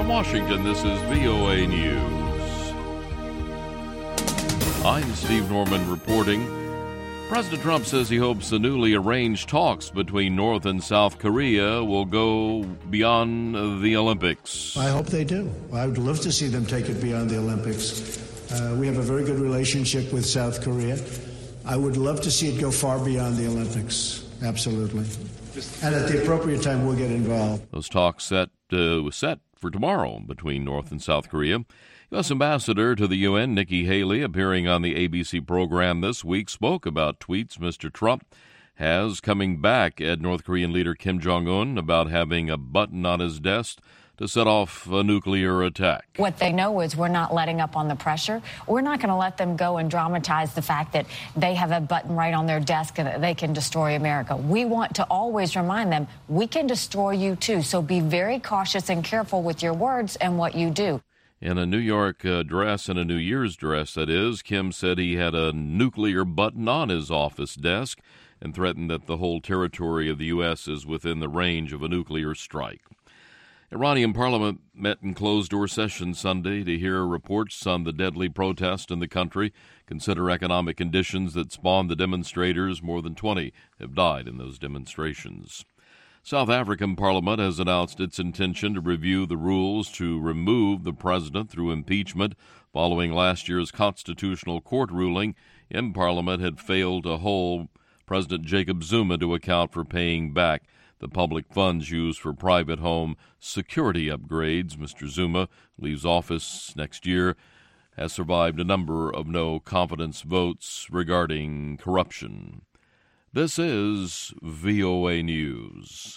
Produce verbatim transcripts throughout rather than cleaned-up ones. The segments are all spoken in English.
From Washington, this is V O A News. I'm Steve Norman reporting. President Trump says he hopes the newly arranged talks between North and South Korea will go beyond the Olympics. I hope they do. I would love to see them take it beyond the Olympics. Uh, we have a very good relationship with South Korea. I would love to see it go far beyond the Olympics. Absolutely. And at the appropriate time, we'll get involved. Those talks set uh, set for tomorrow between North and South Korea. U S. Ambassador to the U N, Nikki Haley, appearing on the A B C program this week, spoke about tweets Mister Trump has coming back at North Korean leader Kim Jong-un about having a button on his desk to set off a nuclear attack. What they know is we're not letting up on the pressure. We're not going to let them go and dramatize the fact that they have a button right on their desk and that they can destroy America. We want to always remind them, we can destroy you too. So be very cautious and careful with your words and what you do. In a New York uh, dress, in a New Year's dress, that is, Kim said he had a nuclear button on his office desk and threatened that the whole territory of the U S is within the range of a nuclear strike. Iranian parliament met in closed-door session Sunday to hear reports on the deadly protest in the country, consider economic conditions that spawned the demonstrators. More than twenty have died in those demonstrations. South African Parliament has announced its intention to review the rules to remove the president through impeachment following last year's Constitutional Court ruling in Parliament had failed to hold President Jacob Zuma to account for paying back the public funds used for private home security upgrades. Mister Zuma leaves office next year, has survived a number of no-confidence votes regarding corruption. This is V O A News.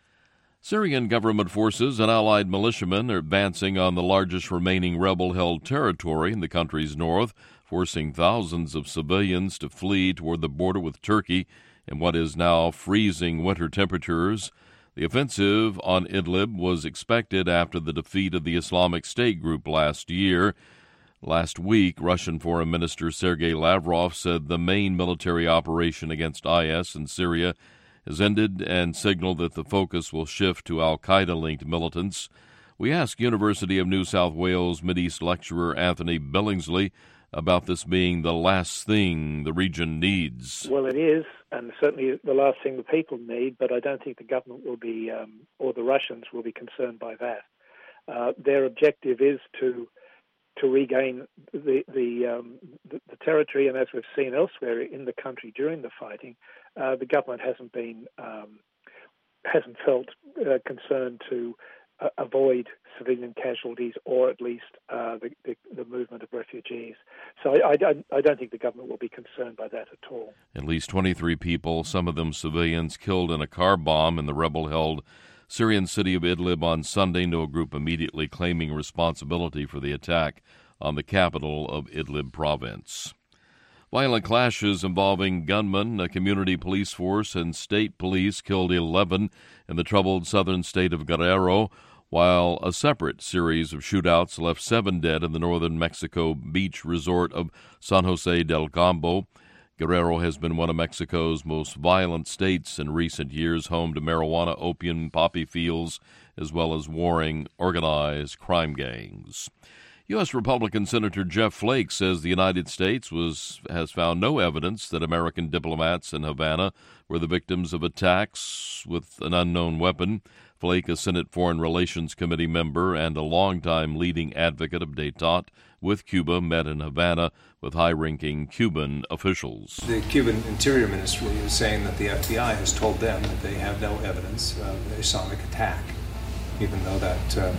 Syrian government forces and allied militiamen are advancing on the largest remaining rebel-held territory in the country's north, forcing thousands of civilians to flee toward the border with Turkey in what is now freezing winter temperatures. The offensive on Idlib was expected after the defeat of the Islamic State group last year. Last week, Russian Foreign Minister Sergei Lavrov said the main military operation against I S in Syria has ended and signaled that the focus will shift to al-Qaeda-linked militants. We asked University of New South Wales Mideast lecturer Anthony Billingsley about this being the last thing the region needs. Well, it is, and certainly the last thing the people need, but I don't think the government will be, um, or the Russians will be concerned by that. Uh, their objective is to to regain the the, um, the the territory, and as we've seen elsewhere in the country during the fighting, uh, the government hasn't been um, hasn't felt uh, concerned to uh, avoid civilian casualties, or at least uh, the, the the movement of refugees. So I, I don't I don't think the government will be concerned by that at all. At least twenty-three people, some of them civilians, killed in a car bomb in the rebel-held Syrian city of Idlib on Sunday. No group immediately claiming responsibility for the attack on the capital of Idlib province. Violent clashes involving gunmen, a community police force, and state police killed eleven in the troubled southern state of Guerrero, while a separate series of shootouts left seven dead in the northern Mexico beach resort of San Jose del Campo. Guerrero has been one of Mexico's most violent states in recent years, home to marijuana, opium, poppy fields, as well as warring organized crime gangs. U S. Republican Senator Jeff Flake says the United States was has found no evidence that American diplomats in Havana were the victims of attacks with an unknown weapon. Flake, a Senate Foreign Relations Committee member and a longtime leading advocate of détente with Cuba, met in Havana with high-ranking Cuban officials. The Cuban Interior Ministry is saying that the F B I has told them that they have no evidence of a Islamic attack, even though that uh,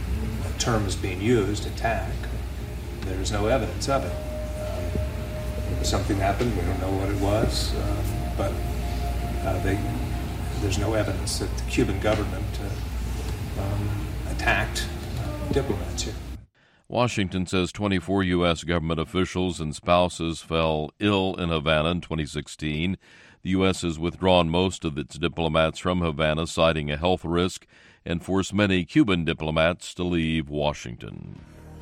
term is being used, attack. There is no evidence of it. Um, something happened, we don't know what it was, uh, but uh, they, there's no evidence that the Cuban government uh, um, attacked uh, diplomats here. Washington says twenty-four U S government officials and spouses fell ill in Havana in twenty sixteen. The U S has withdrawn most of its diplomats from Havana, citing a health risk, and forced many Cuban diplomats to leave Washington.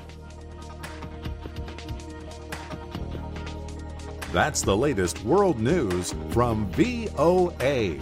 That's the latest world news from V O A.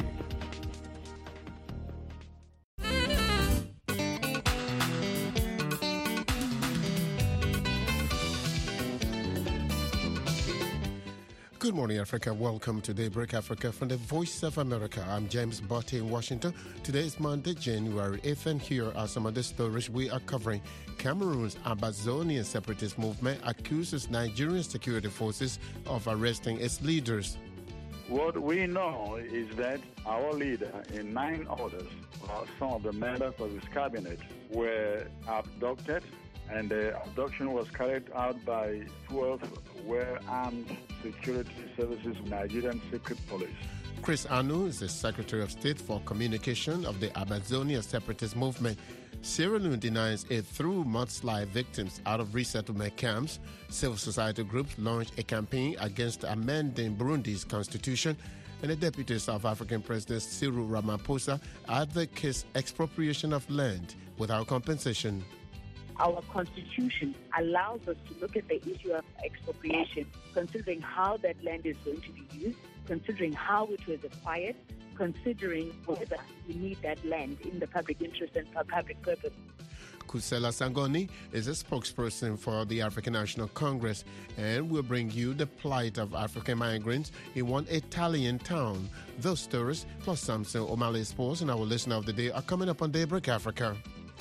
Good morning, Africa. Welcome to Daybreak Africa from the Voice of America. I'm James Botte in Washington. Today is Monday, January eighth, and here are some of the stories we are covering. Cameroon's Amazonian separatist movement accuses Nigerian security forces of arresting its leaders. What we know is that our leader, in nine orders, uh, some of the members of his cabinet were abducted, and the abduction was carried out by twelve well-armed security services Nigerian secret police. Chris Anu is the Secretary of State for Communication of the Amazonian separatist movement. Sierra Leone denies it threw mudslide victims out of resettlement camps. Civil society groups launched a campaign against amending Burundi's constitution. And the Deputy South African President Cyril Ramaphosa advocates expropriation of land without compensation. Our constitution allows us to look at the issue of expropriation, considering how that land is going to be used, considering how it was acquired, considering whether we need that land in the public interest and for public purpose. Kusela Sangoni is a spokesperson for the African National Congress and will bring you the plight of African migrants in one Italian town. Those stories, plus Samson O'Malley Sports and our listener of the day, are coming up on Daybreak Africa.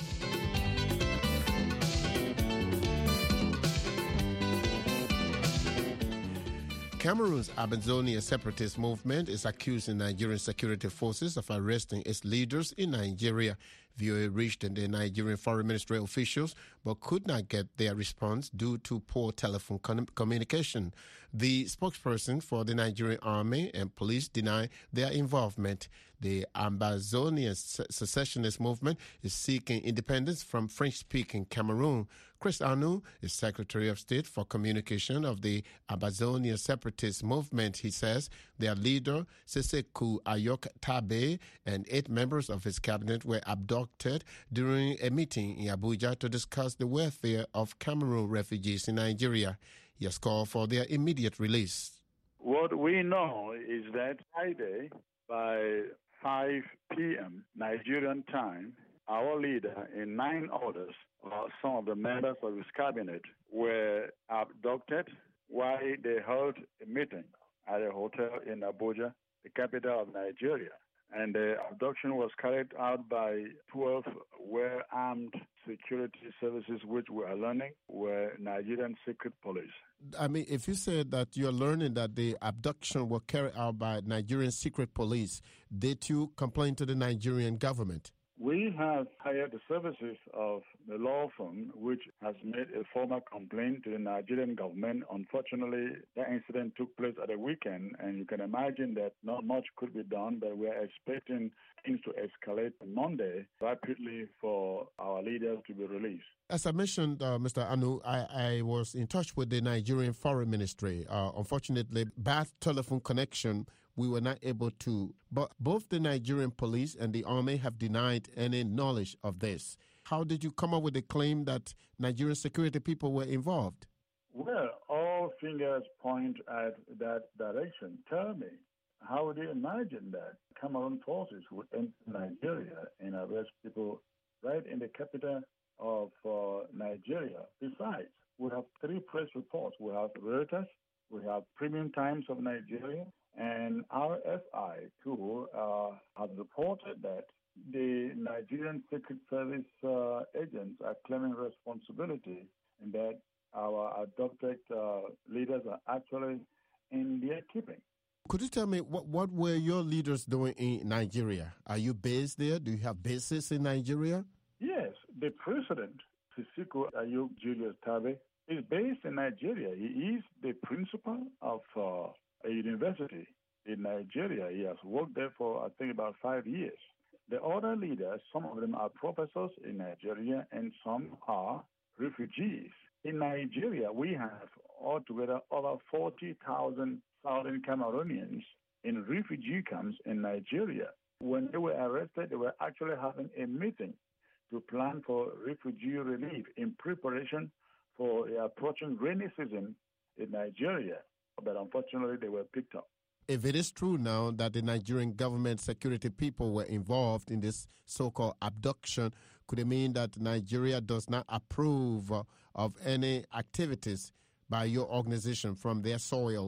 Cameroon's Amazonian separatist movement is accusing Nigerian security forces of arresting its leaders in Nigeria. V O A reached the Nigerian Foreign Ministry officials but could not get their response due to poor telephone con- communication. The spokesperson for the Nigerian army and police deny their involvement. The Amazonian secessionist movement is seeking independence from French-speaking Cameroon. Chris Anu is Secretary of State for Communication of the Amazonian separatist movement. He says their leader, Seseku Ayok Tabe, and eight members of his cabinet were abducted during a meeting in Abuja to discuss the welfare of Cameroon refugees in Nigeria. He has called for their immediate release. What we know is that Friday, by five p.m. Nigerian time, our leader, in nine orders, uh, some of the members of his cabinet were abducted while they held a meeting at a hotel in Abuja, the capital of Nigeria. And the abduction was carried out by twelve well-armed security services, which we are learning were Nigerian secret police. I mean, if you said that you're learning that the abduction was carried out by Nigerian secret police, did you complain to the Nigerian government? We have hired the services of the law firm, which has made a formal complaint to the Nigerian government. Unfortunately, that incident took place at a weekend, and you can imagine that not much could be done, but we are expecting things to escalate on Monday rapidly for our leaders to be released. As I mentioned, uh, Mister Anu, I, I was in touch with the Nigerian Foreign Ministry. Uh, unfortunately, bad telephone connection, we were not able to. But both the Nigerian police and the army have denied any knowledge of this. How did you come up with the claim that Nigerian security people were involved? Well, all fingers point at that direction. Tell me, how would you imagine that Cameroon forces would enter Nigeria and arrest people right in the capital of uh, Nigeria? Besides, we have three press reports. We have Reuters, we have Premium Times of Nigeria, and R F I, too, uh, have reported that the Nigerian Secret Service uh, agents are claiming responsibility and that our adopted uh, leaders are actually in their keeping. Could you tell me, what, what were your leaders doing in Nigeria? Are you based there? Do you have bases in Nigeria? Yes, the president, Seseku Ayok Julius Tabe, is based in Nigeria. He is the principal of uh, a university in Nigeria. He has worked there for, I think, about five years. The other leaders, some of them are professors in Nigeria and some are refugees. In Nigeria, we have altogether over forty thousand Southern Cameroonians in refugee camps in Nigeria. When they were arrested, they were actually having a meeting to plan for refugee relief in preparation for the approaching rainy season in Nigeria. But unfortunately, they were picked up. If it is true now that the Nigerian government security people were involved in this so-called abduction, could it mean that Nigeria does not approve of any activities by your organization from their soil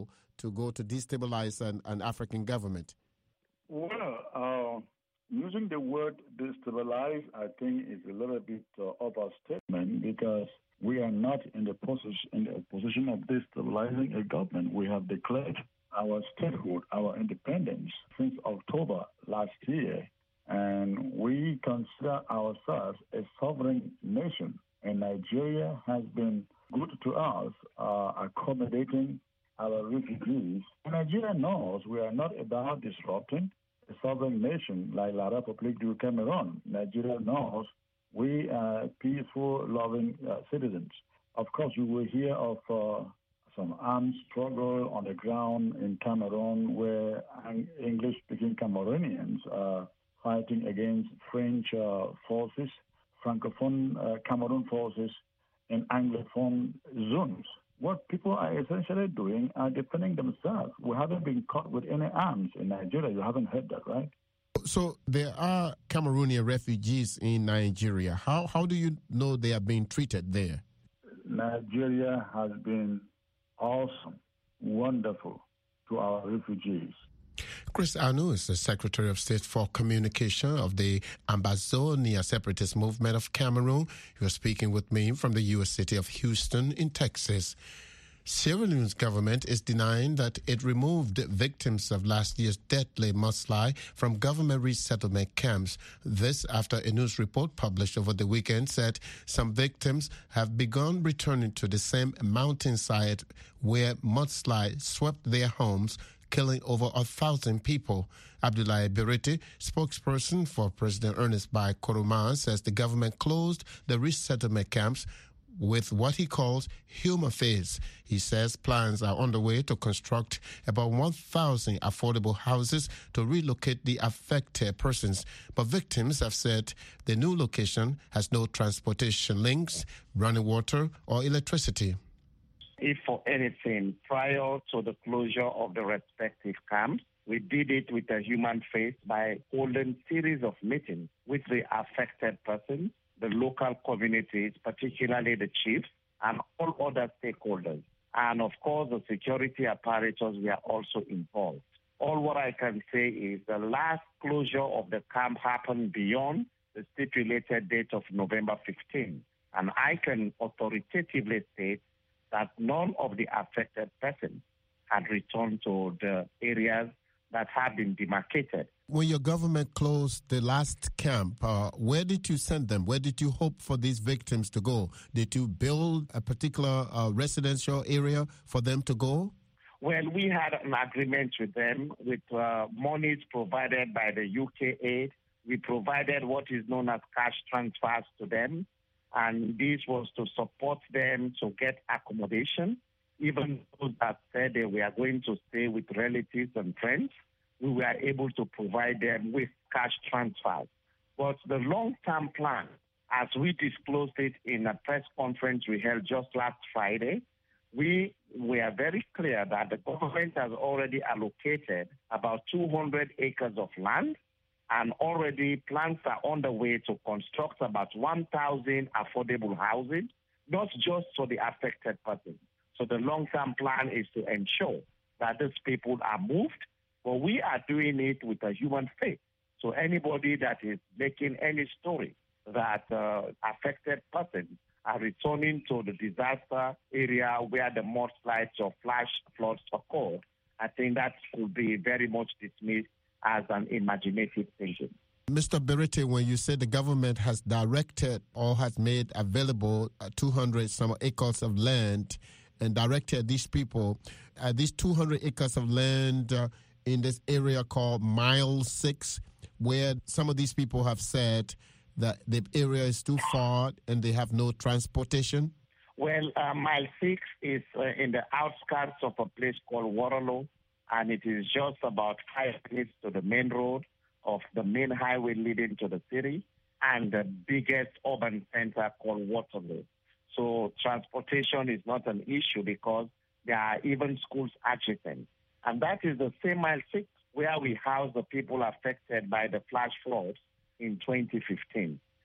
to go to destabilize an, an African government? Well, uh, using the word destabilize, I think, is a little bit uh, of a statement because we are not in the, position, in the position of destabilizing a government. We have declared our statehood, our independence since October last year, and we consider ourselves a sovereign nation. And Nigeria has been good to us, uh, accommodating our refugees. And Nigeria knows we are not about disrupting a sovereign nation like La République du Cameroon. Nigeria knows we are peaceful, loving uh, citizens. Of course, you will hear of uh, some armed struggle on the ground in Cameroon where English-speaking Cameroonians are fighting against French uh, forces, Francophone uh, Cameroon forces, and Anglophone zones. What people are essentially doing are defending themselves. We haven't been caught with any arms in Nigeria. You haven't heard that, right? So there are Cameroonian refugees in Nigeria. How how do you know they are being treated there? Nigeria has been awesome, wonderful to our refugees. Chris Anu is the Secretary of State for Communication of the Ambazonia Separatist Movement of Cameroon. He was speaking with me from the U S city of Houston in Texas. Sierra Leone's government is denying that it removed victims of last year's deadly mudslide from government resettlement camps. This after a news report published over the weekend said some victims have begun returning to the same mountainside where mudslide swept their homes, killing over a thousand people. Abdoulaye Birete, spokesperson for President Ernest Bai Koroma, says the government closed the resettlement camps with what he calls humor phase. He says plans are underway to construct about one thousand affordable houses to relocate the affected persons. But victims have said the new location has no transportation links, running water, or electricity. If for anything, prior to the closure of the respective camps, we did it with a human face by holding series of meetings with the affected persons, the local communities, particularly the chiefs, and all other stakeholders. And of course, the security apparatus were also involved. All what I can say is the last closure of the camp happened beyond the stipulated date of November fifteenth. And I can authoritatively state that none of the affected persons had returned to the areas that have been demarcated. When your government closed the last camp, uh, where did you send them? Where did you hope for these victims to go? Did you build a particular uh, residential area for them to go? Well, we had an agreement with them with uh, monies provided by the U K aid. We provided what is known as cash transfers to them, and this was to support them to get accommodation. Even those that said they were going to stay with relatives and friends, we were able to provide them with cash transfers. But the long-term plan, as we disclosed it in a press conference we held just last Friday, we were very clear that the government has already allocated about two hundred acres of land, and already plans are underway to construct about one thousand affordable housing, not just for the affected persons. So the long-term plan is to ensure that these people are moved, but we are doing it with a human face. So anybody that is making any story that uh, affected persons are returning to the disaster area where the mudslides or flash floods occurred, I think that could be very much dismissed as an imaginative thinking. Mister Birete, when you say the government has directed or has made available uh, two hundred some acres of land and directed these people, uh, these two hundred acres of land uh, in this area called Mile six, where some of these people have said that the area is too far and they have no transportation? Well, uh, Mile six is uh, in the outskirts of a place called Waterloo, and it is just about five minutes to the main road of the main highway leading to the city and the biggest urban center called Waterloo. So transportation is not an issue because there are even schools adjacent. And that is the same Mile six where we house the people affected by the flash floods in twenty fifteen.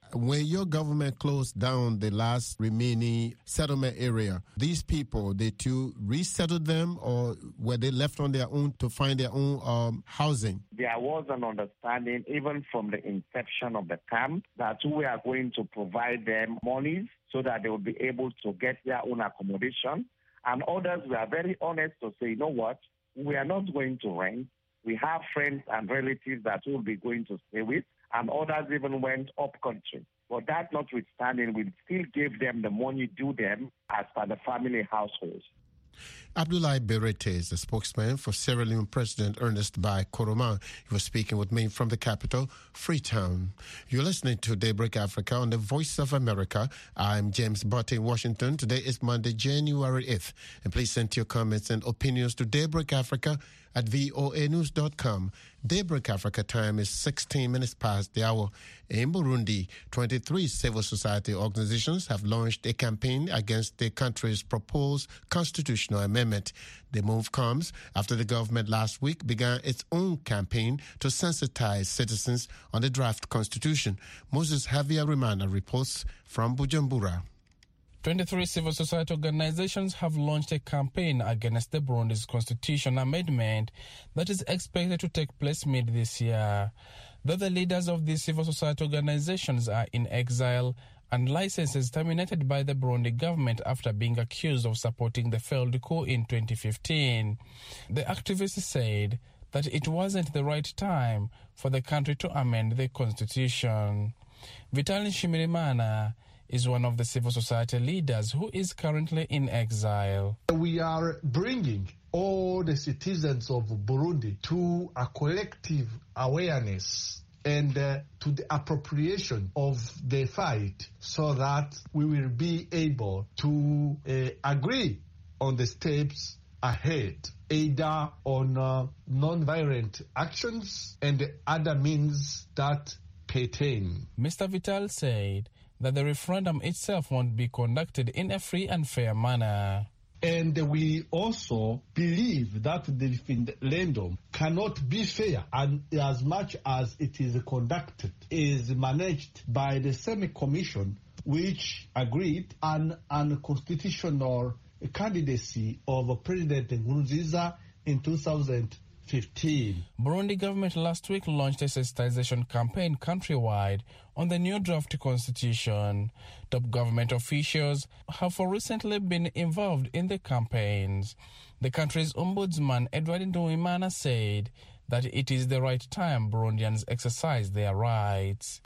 When your government closed down the last remaining settlement area, these people, did you resettle them or were they left on their own to find their own um, housing? There was an understanding, even from the inception of the camp, that we are going to provide them monies so that they will be able to get their own accommodation. And others were very honest to say, you know what, we are not going to rent. We have friends and relatives that we'll be going to stay with. And others even went up country. But that notwithstanding, we still gave them the money due them as per the family households. Abdoulaye Berete is the spokesman for Sierra Leone President Ernest Bai Koroma. He was speaking with me from the capital, Freetown. You're listening to Daybreak Africa on the Voice of America. I'm James Butt in Washington. Today is Monday, January eighth. And please send your comments and opinions to Daybreak Africa at voa news dot com. Daybreak Africa time is sixteen minutes past the hour. In Burundi, twenty-three civil society organizations have launched a campaign against the country's proposed constitutional amendment. The move comes after the government last week began its own campaign to sensitize citizens on the draft constitution. Moses Javier Rimana reports from Bujumbura. twenty-three civil society organizations have launched a campaign against the Burundi's constitution amendment that is expected to take place mid this year. Though the leaders of these civil society organizations are in exile and licenses terminated by the Burundi government after being accused of supporting the failed coup in twenty fifteen, the activists said that it wasn't the right time for the country to amend the constitution. Vitaly Shimirimana is one of the civil society leaders who is currently in exile. We are bringing all the citizens of Burundi to a collective awareness and uh, to the appropriation of the fight so that we will be able to uh, agree on the steps ahead, either on uh, non-violent actions and other means that pertain. Mister Vital said that the referendum itself won't be conducted in a free and fair manner. And we also believe that the referendum cannot be fair, and as much as it is conducted, is managed by the same commission which agreed an unconstitutional candidacy of President Nkurunziza in two thousand fifteen. Burundi government last week launched a sensitization campaign countrywide on the new draft constitution. Top government officials have for recently been involved in the campaigns. The country's ombudsman, Edward Nduwimana, said that it is the right time Burundians exercise their rights.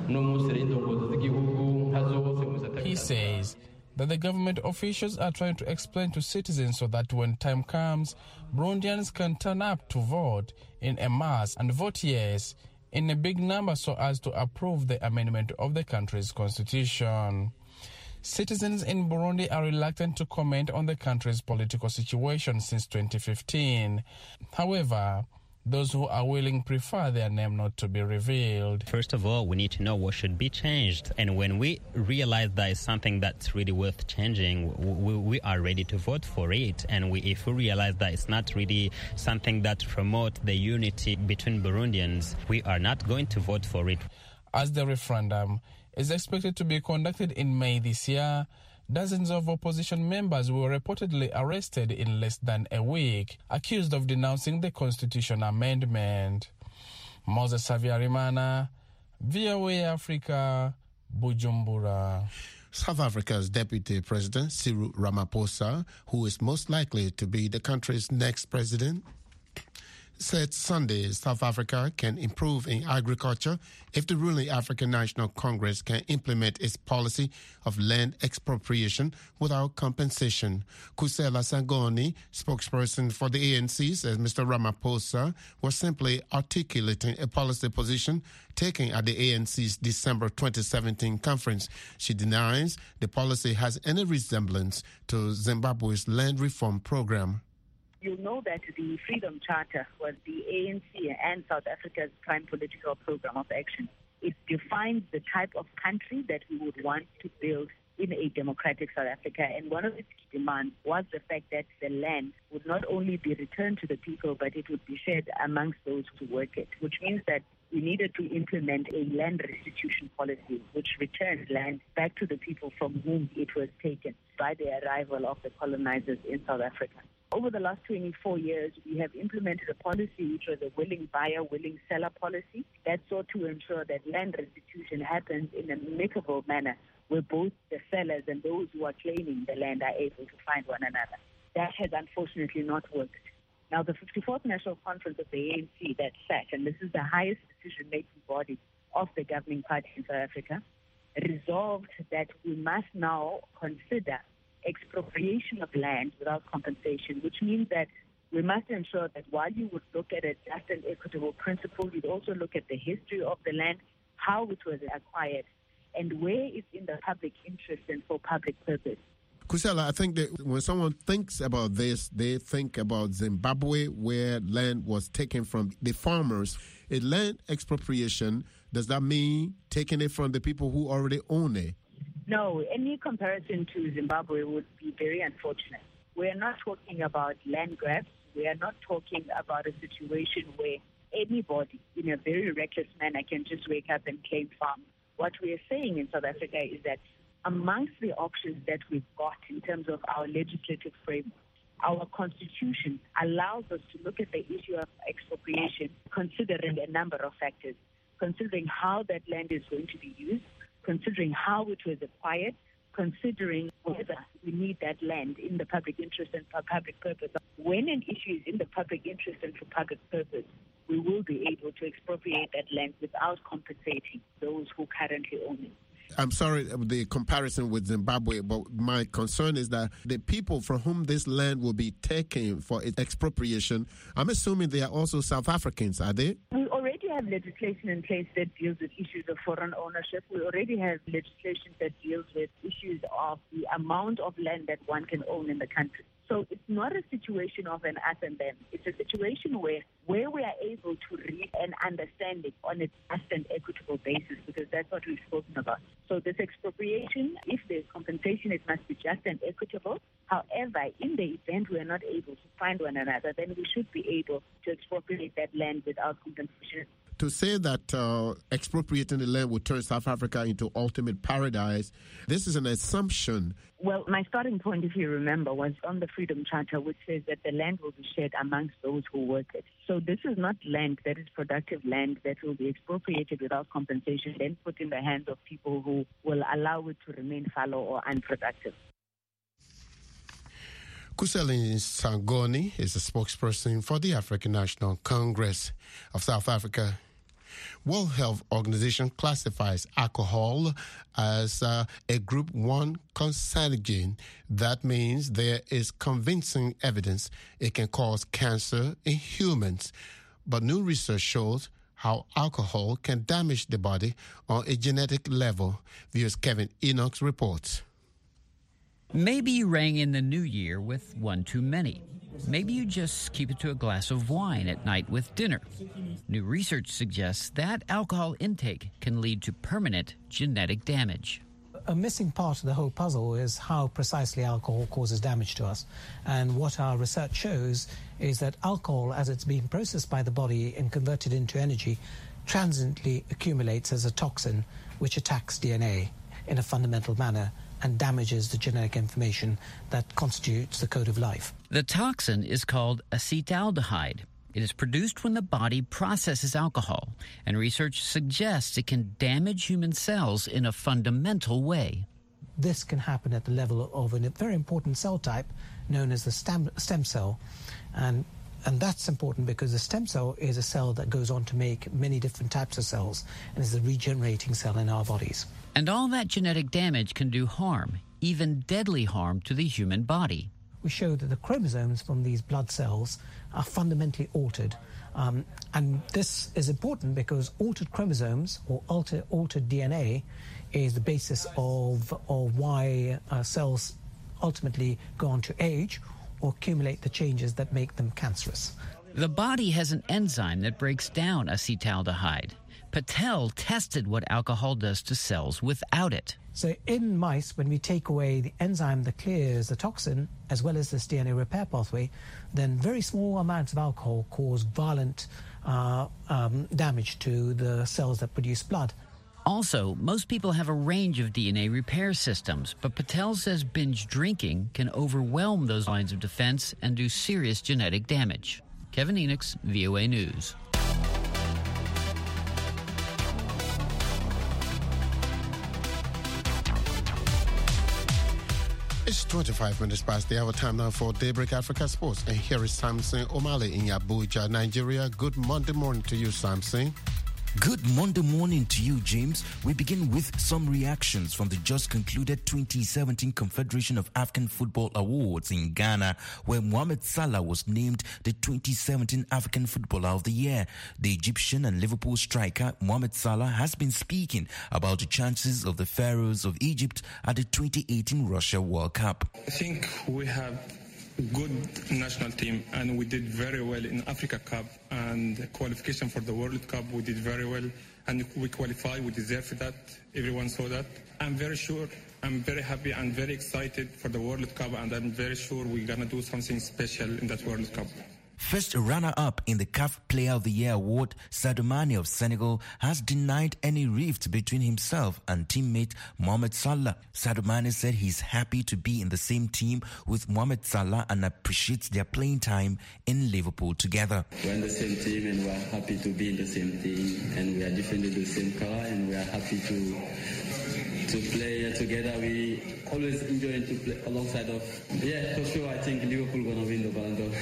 He says that the government officials are trying to explain to citizens so that when time comes, Burundians can turn up to vote in a mass and vote yes in a big number so as to approve the amendment of the country's constitution. Citizens in Burundi are reluctant to comment on the country's political situation since twenty fifteen. However, those who are willing prefer their name not to be revealed. First of all, we need to know what should be changed. And when we realize that it's something that's really worth changing, we, we are ready to vote for it. And we, if we realize that it's not really something that promotes the unity between Burundians, we are not going to vote for it. As the referendum is expected to be conducted in May this year, dozens of opposition members were reportedly arrested in less than a week, accused of denouncing the constitution amendment. Moses Savia-Rimana, V O A Africa, Bujumbura. South Africa's Deputy President Cyril Ramaphosa, who is most likely to be the country's next president, said Sunday South Africa can improve in agriculture if the ruling African National Congress can implement its policy of land expropriation without compensation. Kusela Sangoni, spokesperson for the A N C, says Mister Ramaphosa was simply articulating a policy position taken at the A N C's December twenty seventeen conference. She denies the policy has any resemblance to Zimbabwe's land reform program. You'll know that the Freedom Charter was the A N C and South Africa's prime political program of action. It defines the type of country that we would want to build in a democratic South Africa. And one of its demands was the fact that the land would not only be returned to the people, but it would be shared amongst those who work it, which means that we needed to implement a land restitution policy which returned land back to the people from whom it was taken by the arrival of the colonizers in South Africa. Over the last twenty-four years, we have implemented a policy which was a willing buyer, willing seller policy that sought to ensure that land restitution happens in an amicable manner where both the sellers and those who are claiming the land are able to find one another. That has unfortunately not worked. Now, the fifty-fourth National Conference of the A N C that sat, and this is the highest decision-making body of the governing party in South Africa, resolved that we must now consider expropriation of land without compensation, which means that we must ensure that while you would look at a just and equitable principle, you'd also look at the history of the land, how it was acquired, and where it's in the public interest and for public purpose. Kusela, I think that when someone thinks about this, they think about Zimbabwe, where land was taken from the farmers. A land expropriation, does that mean taking it from the people who already own it? No, any comparison to Zimbabwe would be very unfortunate. We are not talking about land grabs. We are not talking about a situation where anybody, in a very reckless manner, can just wake up and claim farm. What we are saying in South Africa is that amongst the options that we've got in terms of our legislative framework, our constitution allows us to look at the issue of expropriation, considering a number of factors, considering how that land is going to be used, considering how it was acquired, considering whether we need that land in the public interest and for public purpose. When an issue is in the public interest and for public purpose, we will be able to expropriate that land without compensating those who currently own it. I'm sorry, the comparison with Zimbabwe, but my concern is that the people from whom this land will be taken for its expropriation, I'm assuming they are also South Africans, are they? We already have legislation in place that deals with issues of foreign ownership. We already have legislation that deals with issues of the amount of land that one can own in the country. So it's not a situation of an us and them. It's a situation where, where we are able to reach an understanding on a just and equitable basis, because that's what we've spoken about. So this expropriation, if there's compensation, it must be just and equitable. However, in the event we are not able to find one another, then we should be able to expropriate that land without compensation. To say that uh, expropriating the land would turn South Africa into ultimate paradise, this is an assumption. Well, my starting point, if you remember, was on the Freedom Charter, which says that the land will be shared amongst those who work it. So this is not land that is productive land that will be expropriated without compensation, then put in the hands of people who will allow it to remain fallow or unproductive. Kuseli Sangoni is a spokesperson for the African National Congress of South Africa. World Health Organization classifies alcohol as uh, a group one carcinogen. That means there is convincing evidence it can cause cancer in humans. But new research shows how alcohol can damage the body on a genetic level. Viewers Kevin Enoch reports. Maybe you rang in the new year with one too many. Maybe you just keep it to a glass of wine at night with dinner. New research suggests that alcohol intake can lead to permanent genetic damage. A missing part of the whole puzzle is how precisely alcohol causes damage to us. And what our research shows is that alcohol, as it's being processed by the body and converted into energy, transiently accumulates as a toxin which attacks D N A in a fundamental manner and damages the genetic information that constitutes the code of life. The toxin is called acetaldehyde. It is produced when the body processes alcohol, and research suggests it can damage human cells in a fundamental way. This can happen at the level of a very important cell type known as the stem, stem cell. And, and that's important because the stem cell is a cell that goes on to make many different types of cells and is a regenerating cell in our bodies. And all that genetic damage can do harm, even deadly harm, to the human body. We show that the chromosomes from these blood cells are fundamentally altered. Um, and this is important because altered chromosomes or alter, altered D N A is the basis of, of why uh, cells ultimately go on to age or accumulate the changes that make them cancerous. The body has an enzyme that breaks down acetaldehyde. Patel tested what alcohol does to cells without it. So in mice, when we take away the enzyme that clears the toxin, as well as this D N A repair pathway, then very small amounts of alcohol cause violent uh, um, damage to the cells that produce blood. Also, most people have a range of D N A repair systems, but Patel says binge drinking can overwhelm those lines of defense and do serious genetic damage. Kevin Enochs, V O A News. It's twenty-five minutes past the hour. Time now for Daybreak Africa Sports. And here is Samson Omale in Abuja, Nigeria. Good Monday morning to you, Samson. Good Monday morning to you, James. We begin with some reactions from the just concluded twenty seventeen Confederation of African Football Awards in Ghana, where Mohamed Salah was named the twenty seventeen African Footballer of the Year. The Egyptian and Liverpool striker Mohamed Salah has been speaking about the chances of the Pharaohs of Egypt at the twenty eighteen Russia World Cup. I think we have good national team, and we did very well in Africa Cup and qualification for the World Cup. We did very well, and we qualified. We deserve that. Everyone saw that. I'm very sure. I'm very happy and very excited for the World Cup, and I'm very sure we're gonna do something special in that World Cup. First runner-up in the C A F Player of the Year award, Sadio Mane of Senegal has denied any rift between himself and teammate Mohamed Salah. Sadio Mane said he's happy to be in the same team with Mohamed Salah and appreciates their playing time in Liverpool together. We're in the same team and we're happy to be in the same team, and we are defending the same color, and we are happy to to play together. We always enjoy to play alongside of, yeah, for sure, I think Liverpool going to win the Ballon d'Or.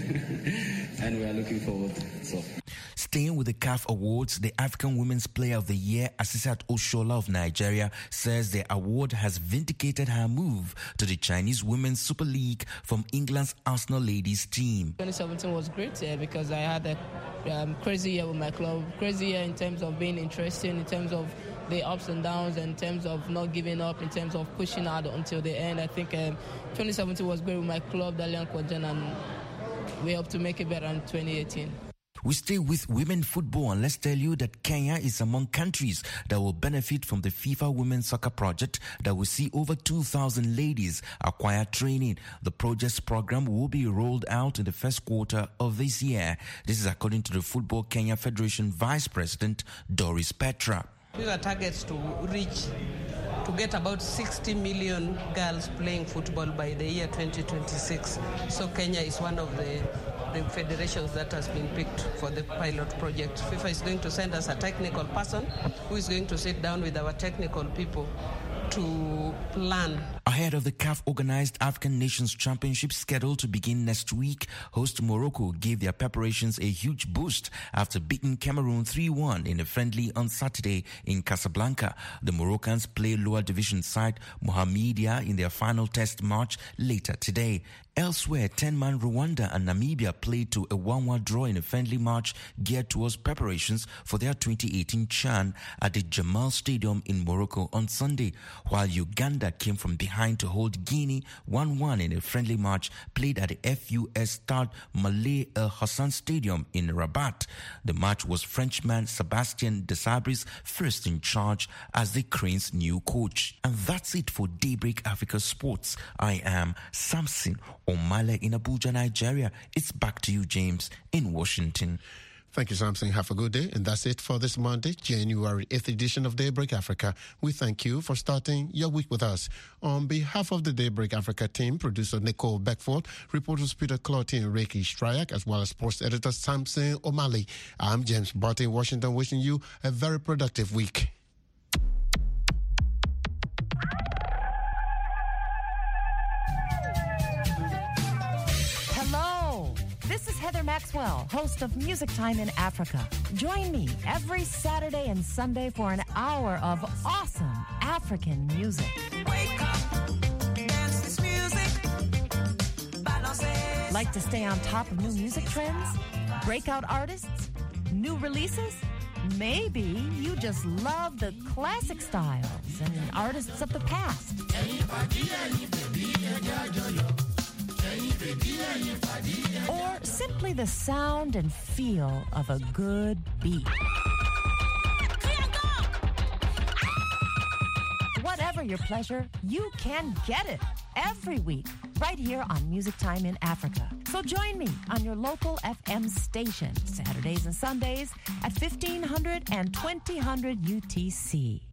And we are looking forward. So. Staying with the C A F Awards, the African Women's Player of the Year, Asisat Oshola of Nigeria, says the award has vindicated her move to the Chinese Women's Super League from England's Arsenal ladies team. twenty seventeen was great yeah, because I had a um, crazy year with my club. Crazy year in terms of being interesting, in terms of the ups and downs, in terms of not giving up, in terms of pushing hard until the end. I think um, twenty seventeen was great with my club, Dalian Kwajan, and we hope to make it better in twenty eighteen. We stay with women football, and let's tell you that Kenya is among countries that will benefit from the FIFA Women's Soccer Project that will see over two thousand ladies acquire training. The project's program will be rolled out in the first quarter of this year. This is according to the Football Kenya Federation Vice President Doris Petra. These are targets to reach, to get about sixty million girls playing football by the year twenty twenty-six. So Kenya is one of the, the federations that has been picked for the pilot project. FIFA is going to send us a technical person who is going to sit down with our technical people to plan. Ahead of the C A F-organized African Nations Championship scheduled to begin next week, host Morocco gave their preparations a huge boost after beating Cameroon three one in a friendly on Saturday in Casablanca. The Moroccans play lower division side Mohamedia in their final test match later today. Elsewhere, ten-man Rwanda and Namibia played to a one one draw in a friendly match geared towards preparations for their twenty eighteen CHAN at the Jamal Stadium in Morocco on Sunday, while Uganda came from behind to hold Guinea one one in a friendly match played at the F U S Stade Malé El Hassan Stadium in Rabat. The match was Frenchman Sebastien Desabri's first in charge as the Cranes' new coach. And that's it for Daybreak Africa Sports. I am Samson Omale in Abuja, Nigeria. It's back to you, James, in Washington. Thank you, Samson. Have a good day. And that's it for this Monday, January eighth edition of Daybreak Africa. We thank you for starting your week with us. On behalf of the Daybreak Africa team, producer Nicole Beckford, reporters Peter Clotty and Reiki Stryak, as well as sports editor Samson Omale, I'm James Barton in Washington, wishing you a very productive week. This is Heather Maxwell, host of Music Time in Africa. Join me every Saturday and Sunday for an hour of awesome African music. Wake up, dance this music. Like to stay on top of new music trends? Breakout artists? New releases? Maybe you just love the classic styles and artists of the past. Or simply the sound and feel of a good beat. Whatever your pleasure, you can get it every week right here on Music Time in Africa. So join me on your local F M station, Saturdays and Sundays at fifteen hundred and twenty hundred U T C.